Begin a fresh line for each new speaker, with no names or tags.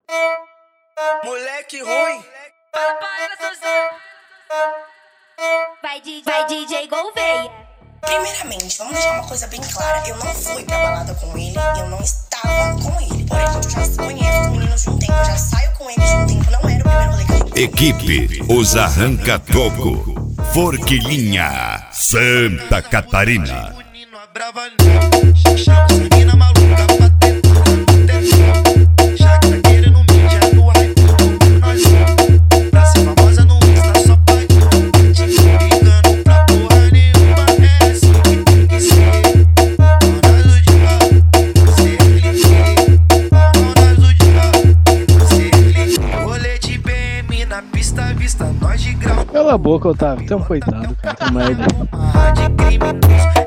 Moleque ruim.
Fala pra ela, Suzana. Vai DJ Gouveia.
Primeiramente, vamos deixar uma coisa bem clara. Eu não fui pra balada com ele, eu não estava com ele. Porém, eu já conheço os meninos de um tempo, eu já saio com eles de um tempo, não era o primeiro rolê que a gente...
Equipe Os Arranca-Toco, Forquilinha, Santa Catarina.
Cala a boca, Otávio. Tu é um coitado, cara. Tu é merda.